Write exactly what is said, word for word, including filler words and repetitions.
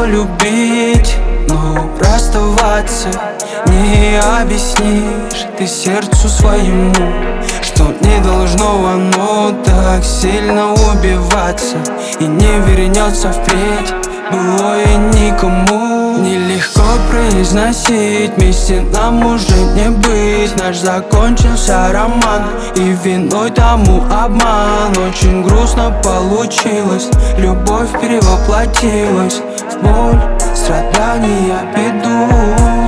любить, но расставаться не объяснишь ты сердцу своему, что не должно оно так сильно убиваться и не вернется впредь былое никому. Нелегко произносить, вместе нам уже не быть. Наш закончился роман, и виной тому обман. Очень грустно получилось, любовь перевоплотилась в боль, страдания, беду.